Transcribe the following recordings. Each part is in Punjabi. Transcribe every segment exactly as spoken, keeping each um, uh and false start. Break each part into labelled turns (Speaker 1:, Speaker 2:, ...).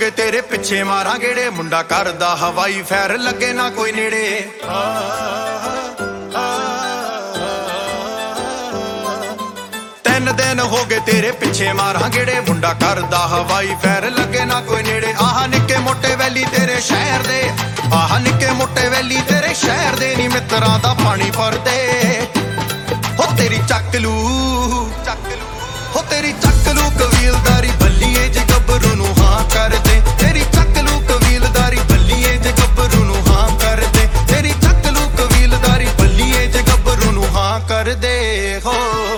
Speaker 1: ਹੋਗੇ ਤੇਰੇ ਪਿੱਛੇ ਮਾਰਾਂ ਗੇੜੇ, ਮੁੰਡਾ ਕਰਦਾ ਹਵਾਈ ਫੈਰ ਲੱਗੇ ਨਾ ਕੋਈ ਨੇੜੇ। ਤਿੰਨ ਦਿਨ ਹੋ ਗਏ ਤੇਰੇ ਪਿੱਛੇ ਮਾਰਾਂ ਗੇੜੇ, ਮੁੰਡਾ ਕਰਦਾ ਹਵਾਈ ਫੈਰ ਲੱਗੇ ਨਾ ਕੋਈ ਨੇੜੇ। ਆਹ ਨਿੱਕੇ ਮੋਟੇ ਵੈਲੀ ਤੇਰੇ ਸ਼ਹਿਰ ਦੇ, ਆਹ ਨਿੱਕੇ ਮੋਟੇ ਵੈਲੀ ਤੇਰੇ ਸ਼ਹਿਰ ਦੇ ਨੀ ਮਿੱਤਰਾਂ ਦਾ ਪਾਣੀ ਭਰਦੇ। ਹੋ ਤੇਰੀ ਚੱਕ ਲੂ ਚੱਕ ਲੂ ਹੋ ਤੇਰੀ ਚੱਕ ਲੂ ਕਬੀਲਦਾਰੀ ਬੱਲੀਏ ਜੇ ਗੱਭਰੂ ਨੂੰ ਹਾਂ ਕਰਦੇ। ਤੇਰੀ ਚੱਕ ਲੂ ਕਬੀਲਦਾਰੀ ਬੱਲੀਏ ਜੇ ਗੱਭਰੂ ਨੂੰ ਹਾਂ ਕਰਦੇ। ਤੇਰੀ ਚੱਕ ਲੂ ਕਬੀਲਦਾਰੀ ਬੱਲੀਏ ਜੇ ਗੱਭਰੂ ਨੂੰ ਹਾਂ ਕਰਦੇ। ਹੋ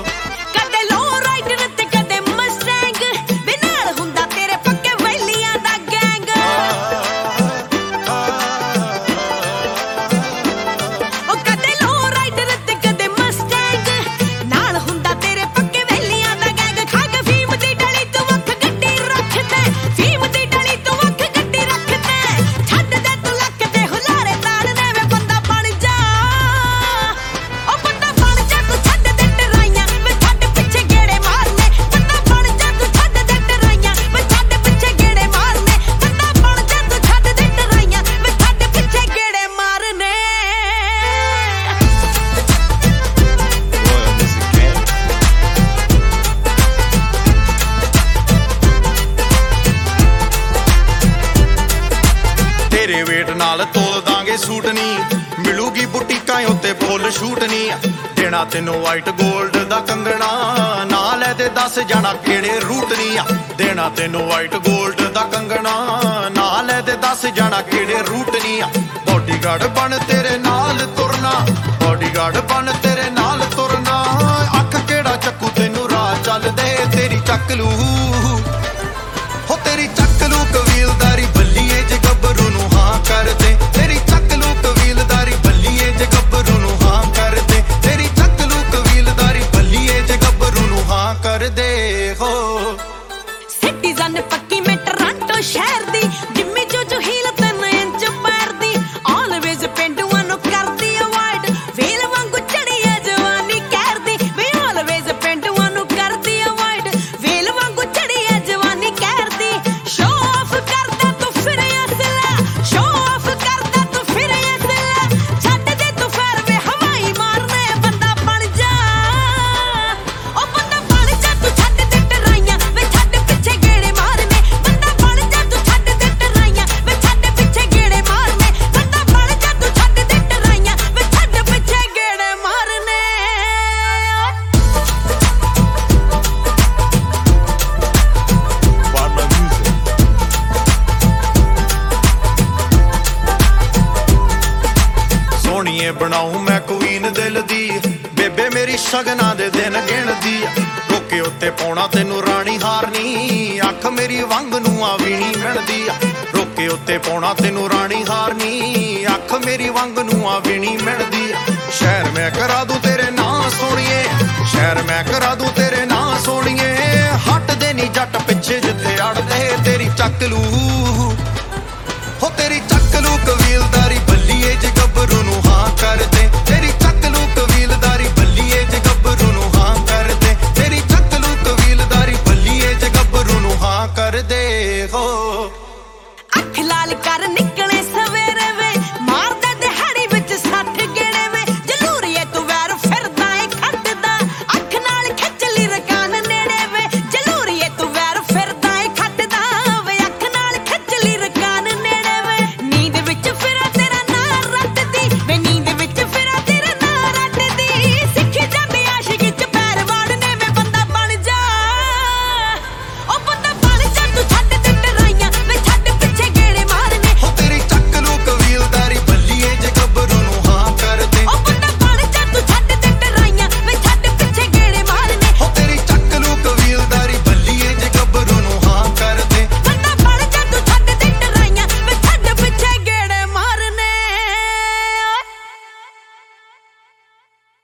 Speaker 1: ਤੇਰੇ ਵੇਟ ਨਾਲ ਤੋਲ ਦਾਂਗੇ ਸੂਟ ਨੀ, ਮਿਲੂਗੀ ਬੁਟੀਕਾਂ ਉੱਤੇ ਫੁੱਲ ਸ਼ੂਟ ਨੀ। ਦੇਣਾ ਤੈਨੂੰ ਵਾਈਟ ਗੋਲਡ ਦਾ ਕੰਗਣਾ, ਨਾ ਲੈ ਤੇ ਦੱਸ ਜਾਣਾ ਕਿਹੜੇ ਰੂਟ ਨੀ ਆ। ਦੇਣਾ ਤੈਨੂੰ ਵਾਈਟ ਗੋਲਡ ਦਾ ਕੰਗਣਾ, ਨਾ ਲੈ ਤੇ ਦੱਸ ਜਾਣਾ ਕਿਹੜੇ ਰੂਟ ਨੀ ਆ। ਬੋਡੀਗਾਰਡ ਬਣ ਤੇਰੇ ਨਾਲ ਤੁਰਨਾ, ਬੋਡੀਗਾਰਡ ਬਣ ਤੇਰੇ ਨਾਲ ਤੁਰਨਾ। ਅੱਖ ਕਿਹੜਾ ਚੱਕੂ ਤੈਨੂੰ ਰਾਹ ਚੱਲਦੇ। ਤੇਰੀ ਚੱਕ ਲੂ ਹੋ ਤੇਰੀ ਚੱਕ ਲੂ ਕਬੀਲਦਾਰੀ ਬੱਲੀਏ ਜੇ ਗੱਭਰੂ ਨੂੰ ਹਾਂ ਕਰਦੇ। ਤੇਰੀ ਚੱਕ ਲੂ ਕਬੀਲਦਾਰੀ ਬੱਲੀਏ ਜੇ ਗੱਭਰੂ ਨੂੰ ਹਾਂ ਕਰਦੇ। ਤੇਰੀ ਚੱਕ ਲੂ ਕਬੀਲਦਾਰੀ ਬੱਲੀਏ ਜੇ ਗੱਭਰੂ ਨੂੰ ਹਾਂ ਕਰਦੇ। ਹੋ
Speaker 2: ਸਿਟੀਜ਼ਨ ਪੱਕੀ ਮੈਂ ਟੋਰਾਂਟੋ ਸ਼ਹਿਰ ਦੀ, ਜਿੰਮੀ ਚੂਚੂ ਹੀਲ ਤਿੰਨ ਇੰਚ ਪੈਰ ਦੀ। ਆਲਵੇਜ਼ ਪਿੰਡੂਆਂ ਨੂੰ ਕਰਦੀ ਅਵਾਇਡ, ਵੇਲ ਵਾਂਗੂ ਚੜੀ ਐ ਜਵਾਨੀ ਕਹਿਰ ਦੀ। ਵੇ ਆਲਵੇਜ਼ ਪਿੰਡੂਆਂ ਨੂੰ ਕਰਦੀ ਅਵਾਇਡ, ਵੇਲ ਵਾਂਗੂ ਚੜੀ ਐ ਜਵਾਨੀ ਕਹਿਰ ਦੀ। ਸ਼ੋ ਆਫ ਕਰਦਾ ਤੂੰ ਫਿਰ ਅਸਲਾ, ਸ਼ੋ ਆਫ ਕਰਦਾ ਤੂੰ ਫਿਰ ਅਸਲਾ। ਛੱਡ ਦੇ ਤੂੰ ਫੈਰ ਵੇ ਹਵਾਈ ਮਾਰਨੇ, ਬੰਦਾ ਬਣ ਜਾ ਉਹ ਬੰਦਾ ਬਣ ਜਾ। ਤੂੰ ਛੱਡ ਦੇ ਟਰਾਈਆਂ ਵੇ ਛੱਡ ਪਿੱਛੇ ਗੇੜੇ ਮਾਰਨੇ, ਬੰਦਾ ਬਣ ਜਾ। ਤੂੰ ਛੱਡ ਦੇ ਟਰਾਈਆਂ ਵੇ ਛੱਡ ਪਿੱਛੇ ਗੇੜੇ ਮਾਰਨੇ, ਬੰਦਾ ਬਣ ਜਾ। ਤੂੰ ਛੱਡ ਦੇ ਟਰਾਈਆਂ ਵੇ ਛੱਡ ਪਿੱਛੇ ਗੇੜੇ ਮਾਰਨੇ।
Speaker 1: ਸੋਹਣੀਏ ਬਣਾਉ ਮੈਂ ਕੁਈਨ ਦਿਲ ਦੀ, ਬੇਬੇ ਮੇਰੀ ਸ਼ਗਨਾਂ ਦੇ ਦਿਨ ਗਿਣਦੀ। ਟੋਕੇ ਉੱਤੇ ਪਾਉਣਾ ਤੈਨੂੰ ਰਾਣੀ ਹਾਰਨੀ, ਅੱਖ ਮੇਰੀ ਵੰਗ ਨੂੰ ਆ ਵੀਣੀ ਮਿਲਦੀ ਆ। ਰੋਕੇ ਉੱਤੇ ਪਾਉਣਾ ਤੈਨੂੰ ਰਾਣੀ ਹਾਰਨੀ, ਅੱਖ ਮੇਰੀ ਵੰਗ ਨੂੰ ਆ ਵੀਣੀ ਮਿਲਦੀ ਆ। ਸ਼ਹਿਰ ਮੈਂ ਕਰਾ ਦੂੰ ਤੇਰੇ ਨਾਂ ਸੋਹਣੀਏ, ਸ਼ਹਿਰ ਮੈਂ ਕਰਾ ਦੂੰ ਤੇਰੇ ਨਾਂ ਸੋਹਣੀਏ। ਹੱਟਦੇ ਨੀ ਜੱਟ ਪਿੱਛੇ ਜਿੱਥੇ ਅੜਦੇ। ਤੇਰੀ ਚੱਕ ਲੂ ਹੋ ਤੇਰੀ ਚੱਕ ਲੂ